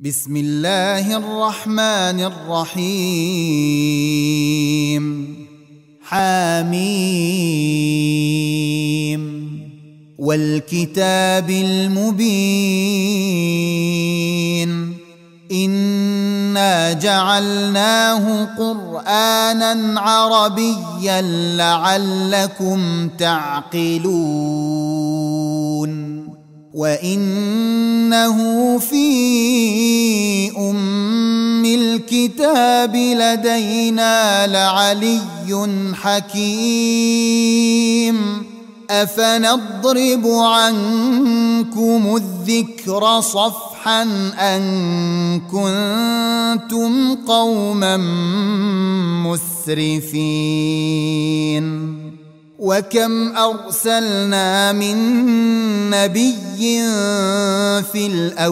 بسم الله الرحمن الرحيم حميم والكتاب المبين إنا جعلناه قرآنا عربيا لعلكم تعقلون وإنه في أم الكتاب لدينا لعلي حكيم أفنضرب عنكم الذكر صفحا أن كنتم قوما مسرفين وكم أرسلنا من نبي في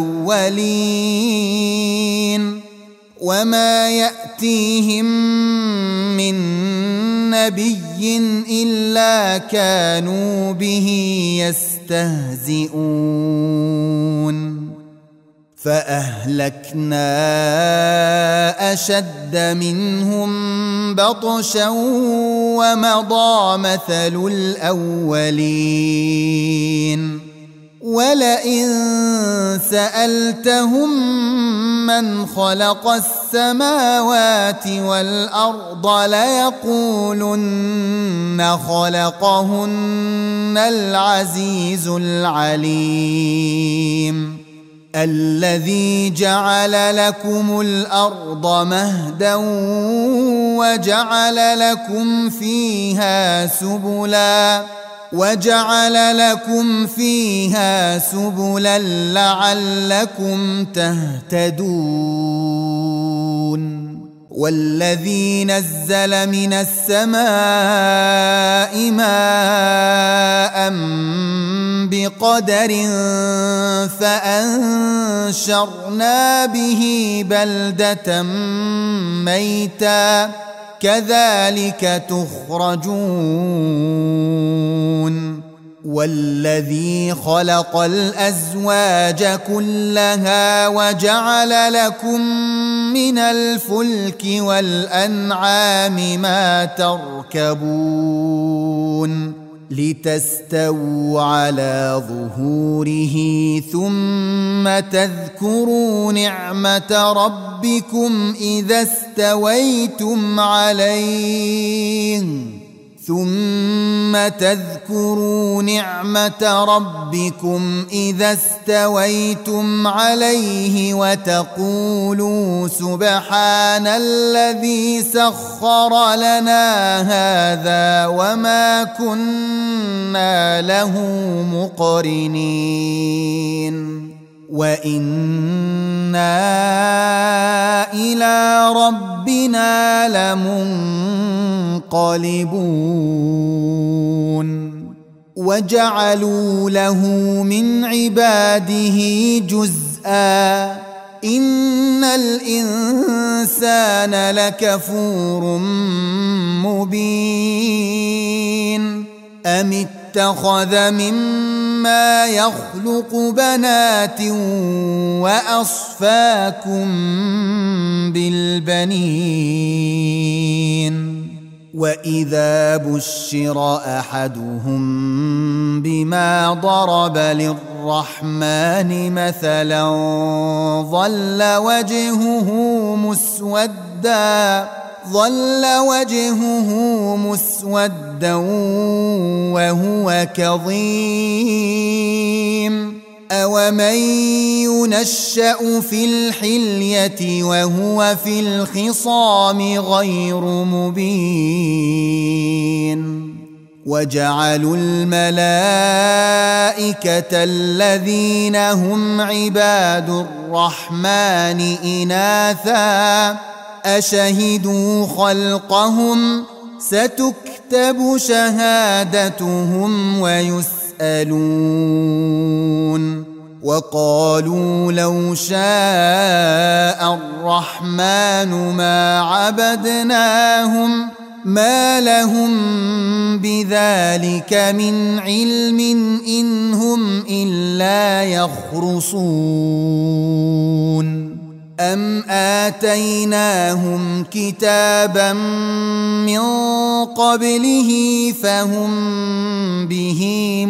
الأولين وما يأتيهم من نبي إلا كانوا به يستهزئون فأهلكنا أشد منهم بطشا ومضى مثل الأولين ولئن سألتهم من خلق السماوات والأرض ليقولن خلقهن العزيز العليم الذي جعل لكم الأرض مهدا وجعل لكم فيها سبلا لعلكم تهتدون والذي نزل من السماء ماء بقدر فأنشرنا به بلدة ميتا كذلك تخرجون والذي خلق الأزواج كلها وجعل لكم من الفلك والأنعام ما تركبون لتستووا على ظهوره ثم تذكروا نعمة ربكم إذا استويتم عليه وتقولوا سبحان الذي سخر لنا هذا وما كنا له مقرنين وإنا إلى ربنا لمنقلبون وجعلوا له من عباده جزءا إن الإنسان لكفور مبين أم اتخذ مما يخلق بنات وأصفاكم بالبنين وإذا بشر أحدهم بما ضرب للرحمن مثلا ظل وجهه مسودا وهو كظيم أومن ينشأ في الحلية وهو في الخصام غير مبين وجعلوا الملائكة الذين هم عباد الرحمن إناثا أشهدوا خلقهم ستكتب شهادتهم ويسألون وقالوا لو شاء الرحمن ما عبدناهم ما لهم بذلك من علم إن هم إلا يخرصون أم آتيناهم كتابا من قبله فهم به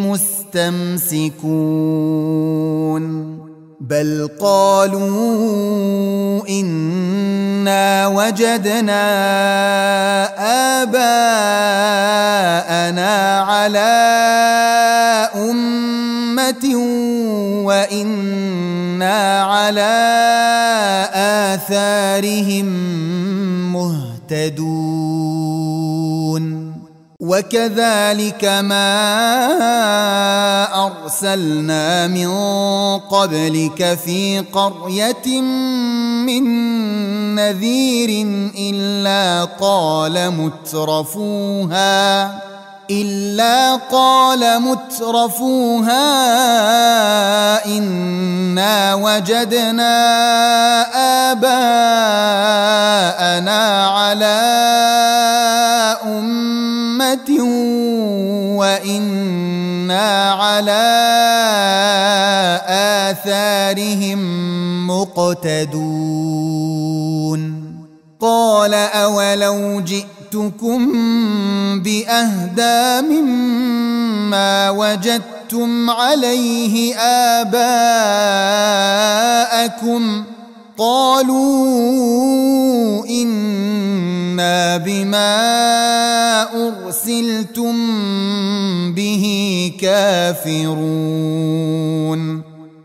مستمسكون بل قالوا إنا وجدنا آباءنا على أمة وإنا على آثارهم مهتدون وكذلك ما أرسلنا من قبلك في قرية من نذير إلا قال مترفوها إنا وجدنا آباءنا على أمة وإنا على آثارهم مقتدون قال أولو جئتكم بأهدى مما وجدتم عليه آباءكم قالوا إنا بما أرسلتم به كافرون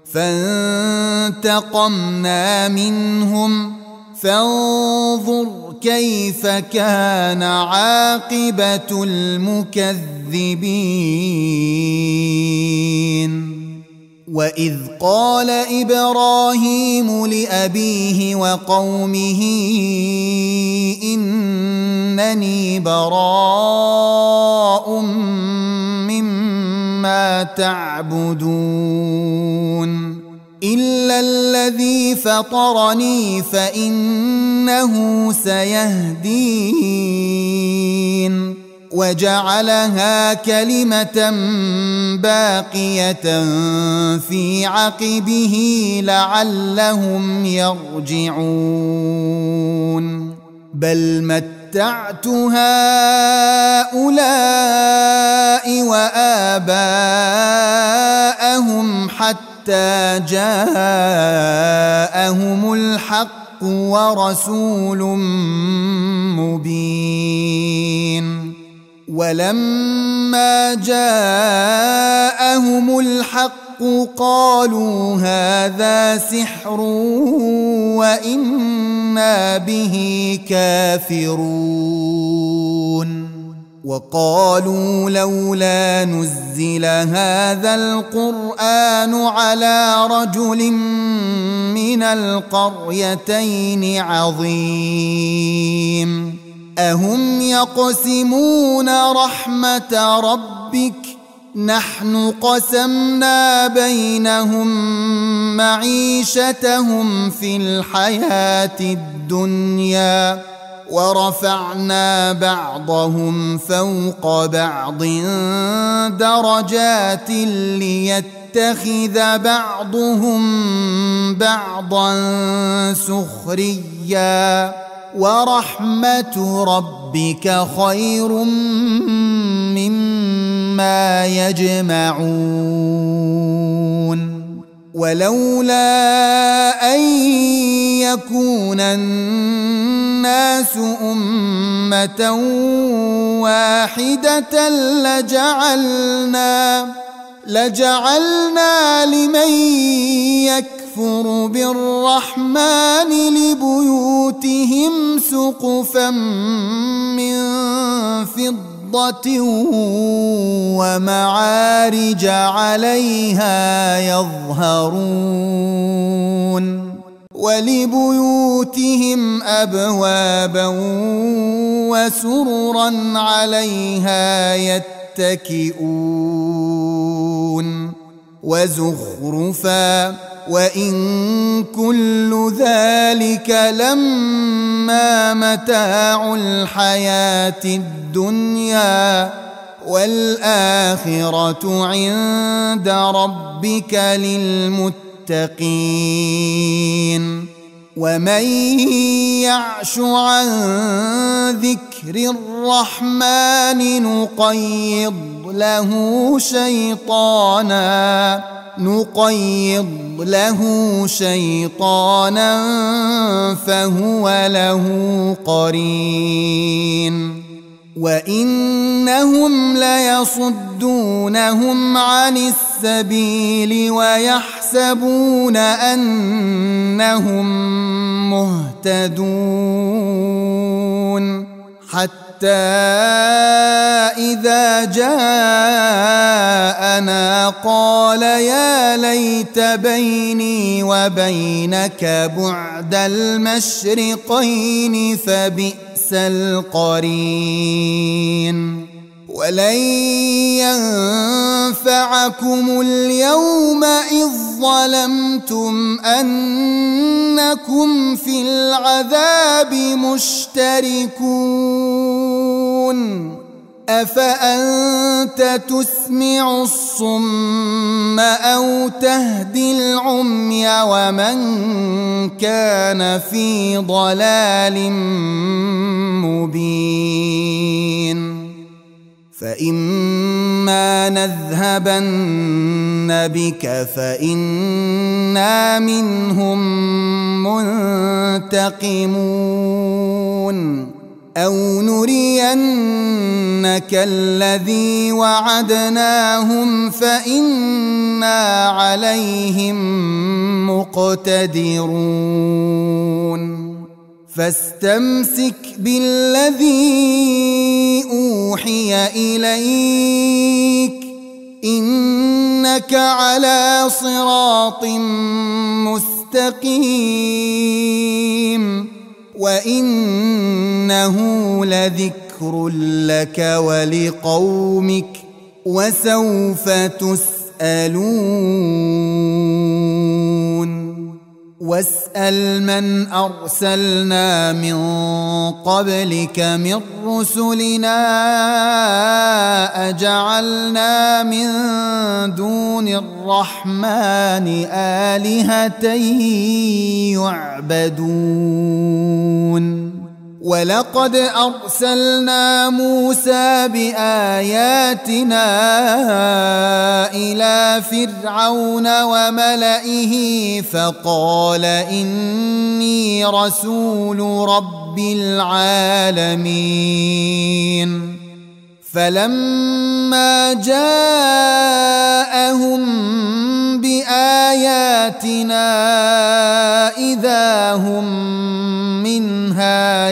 فانتقمنا منهم فانظر كيف كان عاقبة المكذبين وإذ قال إبراهيم لأبيه وقومه إنني براء مما تعبدون إلا الذي فطرني فإنه سيهدين وجعلها كلمة باقية في عقبه لعلهم يرجعون بل متعت هؤلاء وآباءهم حتى جاءهم الحق ورسول مبين ولما جاءهم الحق قالوا هذا سحر وإنا به كافرون وقالوا لولا نزل هذا القرآن على رجل من القريتين عظيم أهم يقسمون رحمة ربك نحن قسمنا بينهم معيشتهم في الحياة الدنيا ورفعنا بعضهم فوق بعض درجات ليتخذ بعضهم بعضا سخريا ورحمة ربك خير مما يجمعون ولولا أن يكون الناس أمة واحدة لجعلنا لمن يكفر بالرحمن لبيوتهم سقفا من فضة ومعارج عليها يظهرون ولبيوتهم أبوابا وسررا عليها يتكئون وزخرفا وإن كل ذلك لما متاع الحياة الدنيا والآخرة عند ربك للمتقين ومن يعش عن ذكر الرحمن نقيض له شيطانا فهو له قرين وإنهم ليصدونهم عن السبيل ويحسبون أنهم مهتدون حتى إذا جاءنا قال يا ليت بيني وبينك بعد المشرقين فبئس القرين ولن ينفعكم اليوم إذ ظلمتم أنكم في العذاب مشتركون أفأنت تسمع الصم أو تهدي العمي ومن كان في ضلال مبين فإما نذهبن بك فإنا منهم منتقمون أو نرينك الذي وعدناهم فإنا عليهم مقتدرون فاستمسك بالذي أوحي إليك إنك على صراط مستقيم وإنه لذكر لك ولقومك وسوف تسألون واسأل من أرسلنا من قبلك من رسلنا أجعلنا من دون الرحمن آلهة يعبدون ولقد أرسلنا موسى بآياتنا إلى فرعون وملئه فقال إني رسول رب العالمين فلما جاءهم بآياتنا إذا هم منها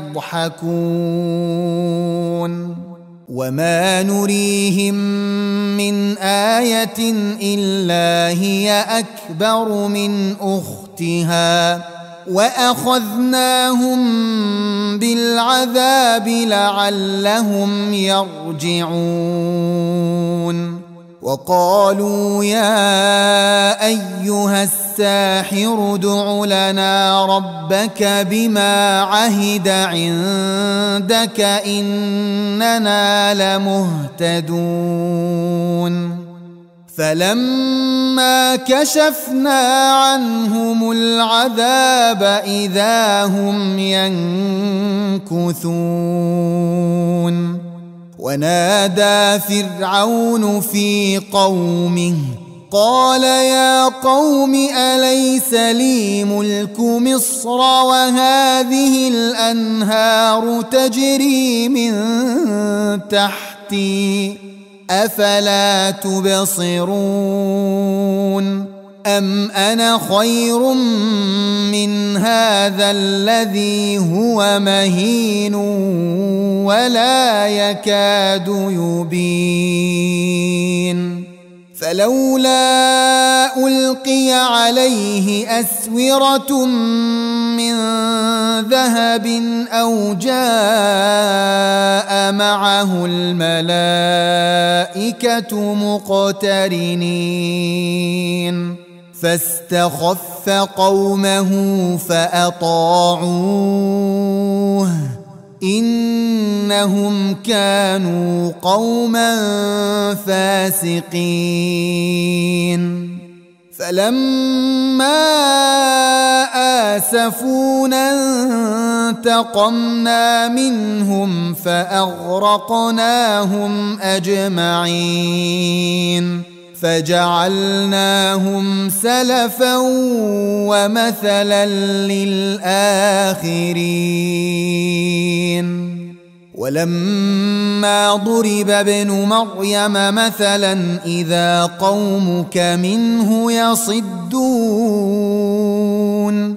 يضحكون وما نريهم من آية إلا هي أكبر من أختها وأخذناهم بالعذاب لعلهم يرجعون وقالوا يا أيها الساحر ادع لنا ربك بما عهد عندك إننا لمهتدون فلما كشفنا عنهم العذاب إذا هم ينكثون ونادى فرعون في قومه قال يا قوم أليس لي ملك مصر وهذه الأنهار تجري من تحتي أفلا تبصرون أم أنا خير من هذا الذي هو مهين ولا يكاد يبين فلولا ألقي عليه أسورة من ذهب أو جاء معه الملائكة مقترنين فاستخف قومه فأطاعوه إنهم كانوا قوما فاسقين فلما آسفونا انتقمنا منهم فأغرقناهم أجمعين فجعلناهم سلفا ومثلا للآخرين ولما ضرب ابن مريم مثلا إذا قومك منه يصدون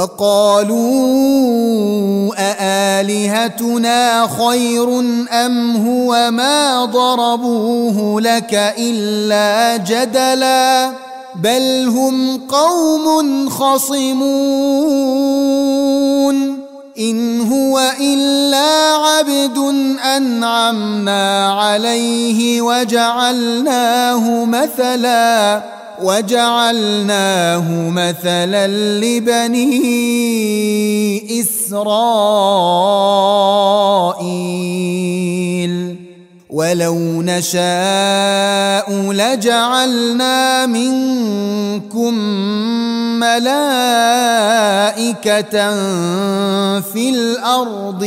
وقالوا أآلهتنا خير أم هو ما ضربوه لك إلا جدلا بل هم قوم خصمون إن هو إلا عبد أنعمنا عليه وجعلناه مثلا لبني إسرائيل ولو نشاء لجعلنا منكم ملائكة في الأرض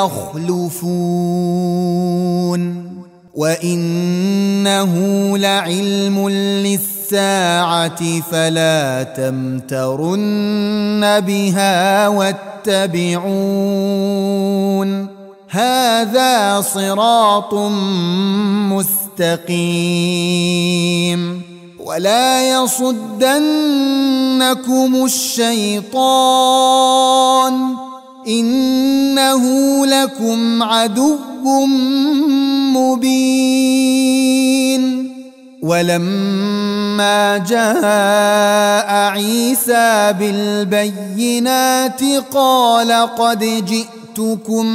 يخلفون وإنه لعلم للساعة فلا تمترن بها واتبعون هذا صراط مستقيم ولا يصدنكم الشيطان إنه لكم عدو مبين ولما جاء عيسى بالبينات قال قد جئتكم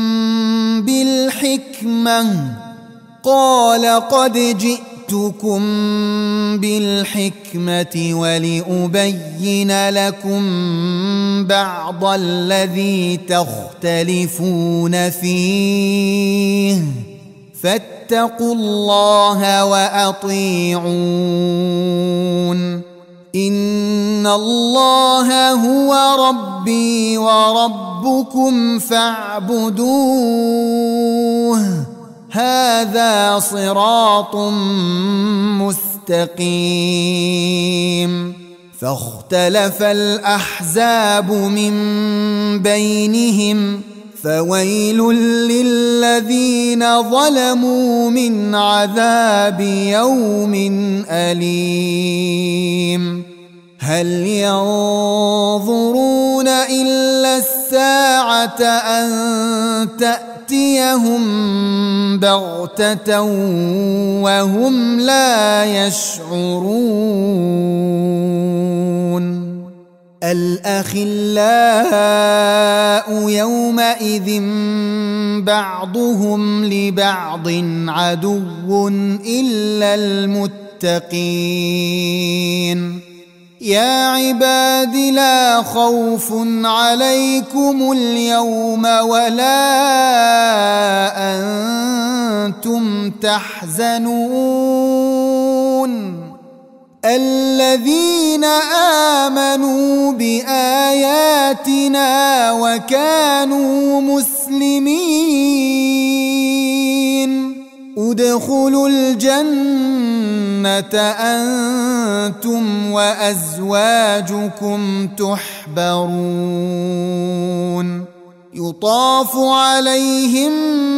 بالحكمة ولأبين لكم بعض الذي تختلفون فيه فاتقوا الله وأطيعون إن الله هو ربي وربكم فاعبدوه هذا صراط مستقيم فاختلف الأحزاب من بينهم فويل للذين ظلموا من عذاب يوم أليم هل ينظرون إلا الساعة أن تأتيهم بغتة وهم لا يشعرون الأخلاء يومئذ بعضهم لبعض عدو إلا المتقين يا عباد لا خوف عليكم اليوم ولا أنتم تحزنون الذين آمنوا بآياتنا وكانوا مسلمين ادخلوا الجنة أنتم وأزواجكم تحبرون يطاف عليهم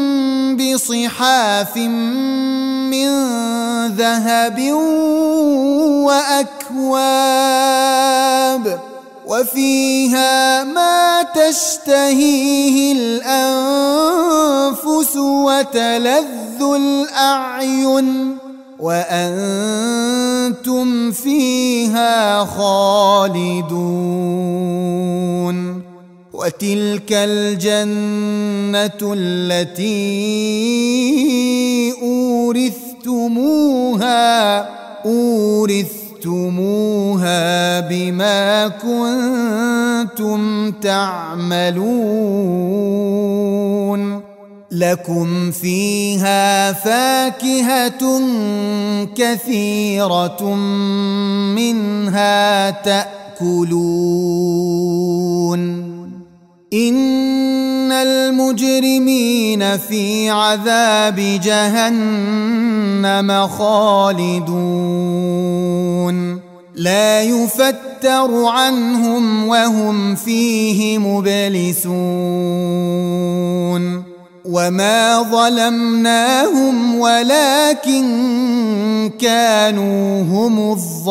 بصحاف من ذهب وأكواب وفيها ما تشتهيه الأنفس وتلذ الأعين وأنتم فيها خالدون وتلك الجنة التي أورثتموها بما كنتم تعملون لكم فيها فاكهة كثيرة منها تأكلون إن المجرمين في عذاب جهنم خالدون لا يفتر عنهم وهم فيه مبلسون وما ظلمناهم ولكن كانوا هم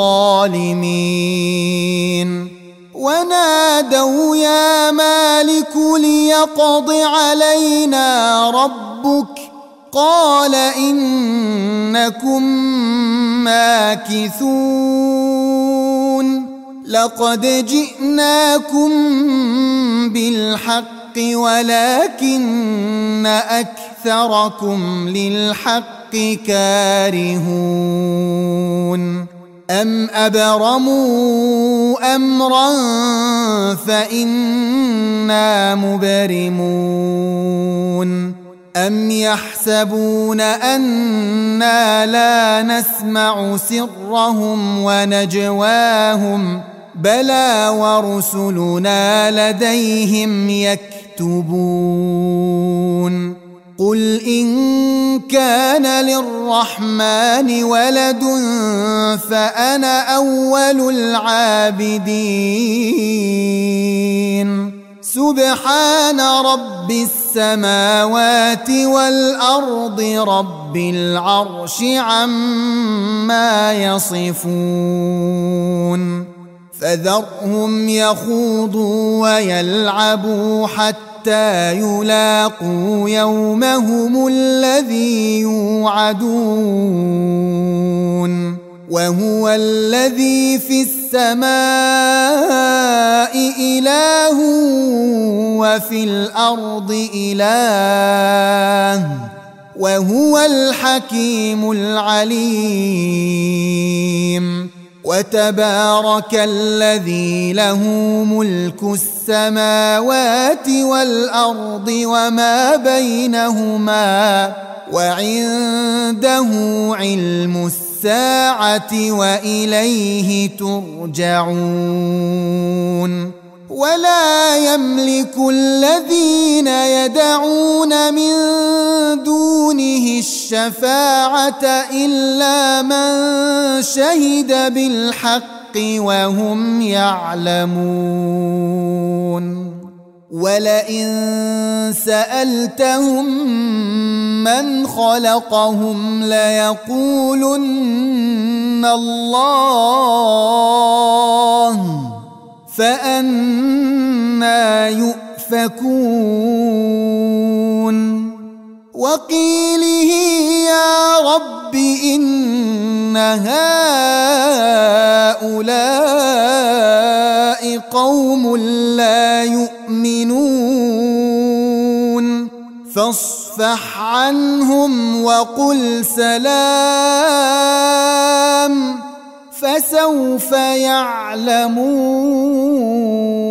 الظالمين ونادوا يا مالك ليقض علينا ربك قال إنكم ماكثون لقد جئناكم بالحق ولكن أكثركم للحق كارهون أم أبرموا أمرا فإنا مبرمون أم يحسبون أنا لا نسمع سرهم ونجواهم بلى ورسلنا لديهم يكتبون قل إن كان للرحمن ولد فأنا أول العابدين سبحان رب السماوات والأرض رب العرش عما يصفون فذرهم يخوضوا ويلعبوا حتى يلاقوا يومهم الذي يوعدون وهو الذي في السماء إله وفي الأرض إله وهو الحكيم العليم وتبارك الذي له ملك السماوات والأرض وما بينهما وعنده علم الساعة وإليه ترجعون ولا يملك الذين يدعون من دونه الشفاعة إلا من شهد بالحق وهم يعلمون ولئن سألتهم من خلقهم ليقولن الله فأنى يؤفكون وقيله يا رب إن هؤلاء قوم لا يؤمنون فاصفح عنهم وقل سلام فسوف يعلمون.